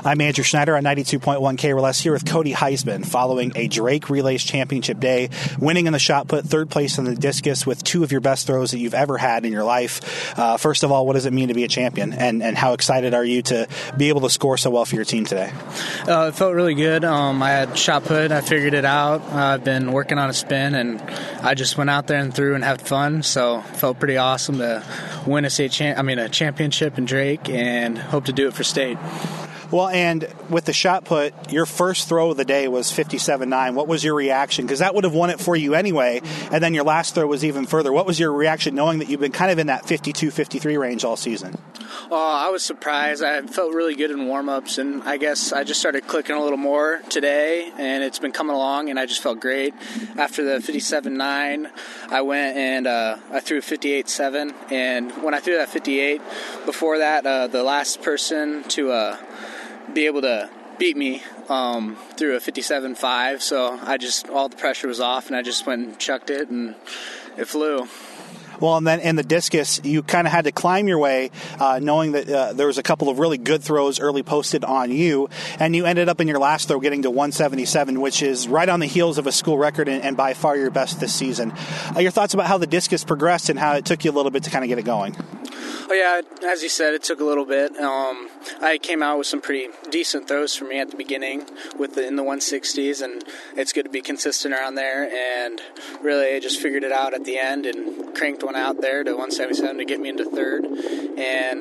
I'm Andrew Schneider on 92.1 KRLS here with Cody Heisman following a Drake Relays Championship day, winning in the shot put, third place in the discus with two of your best throws that you've ever had in your life. First of all, what does it mean to be a champion, and how excited are you to be able to score so well for your team today? It felt really good. I had shot put. I figured it out. I've been working on a spin, and I just went out there and threw and had fun, so it felt pretty awesome to win a championship in Drake, and hope to do it for state. Well, and with the shot put, your first throw of the day was 57.9. What was your reaction? Because that would have won it for you anyway, and then your last throw was even further. What was your reaction knowing that you've been kind of in that 52, 53 range all season? I was surprised. I felt really good in warm-ups, and I guess I just started clicking a little more today, and it's been coming along, and I just felt great. After the 57.9, I went and I threw a 58.7, and when I threw that 58, before that, the last person to be able to beat me through a 57.5, so all the pressure was off, and I just went and chucked it, and it flew. Well, and then in the discus, you kind of had to climb your way, knowing that there was a couple of really good throws early posted on you, and you ended up in your last throw getting to 177, which is right on the heels of a school record and by far your best this season. Your thoughts about how the discus progressed and how it took you a little bit to kind of get it going? Oh, yeah, as you said, it took a little bit. I came out with some pretty decent throws for me at the beginning in the 160s, and it's good to be consistent around there, and really I just figured it out at the end and cranked one out there to 177 to get me into third, and,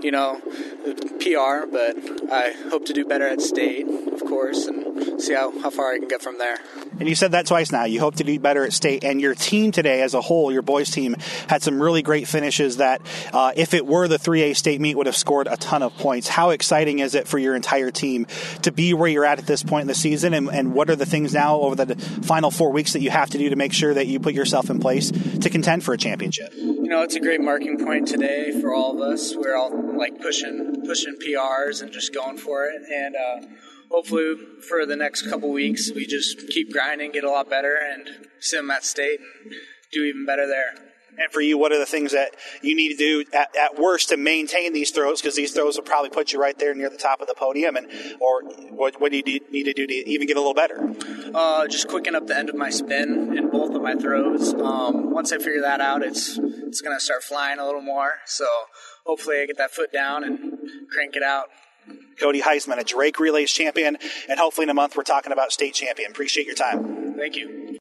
PR, but I hope to do better at state, of course, and see how far I can get from there. And you said that twice now. You hope to do better at state, and your team today as a whole, your boys team, had some really great finishes that if it were the 3A state meet would have scored a ton of points. How exciting is it for your entire team to be where you're at this point in the season, and what are the things now over the final 4 weeks that you have to do to make sure that you put yourself in place to contend for a championship? It's a great marking point today for all of us. We're all pushing PRs and just going for it, and hopefully for the next couple weeks we just keep grinding, get a lot better, and sim at state and do even better there. And for you, what are the things that you need to do at worst to maintain these throws? Because these throws will probably put you right there near the top of the podium. Or what do you need to do to even get a little better? Just quicken up the end of my spin in both of my throws. Once I figure that out, it's going to start flying a little more. So hopefully I get that foot down and crank it out. Cody Heisman, a Drake Relays champion, and hopefully in a month we're talking about state champion. Appreciate your time. Thank you.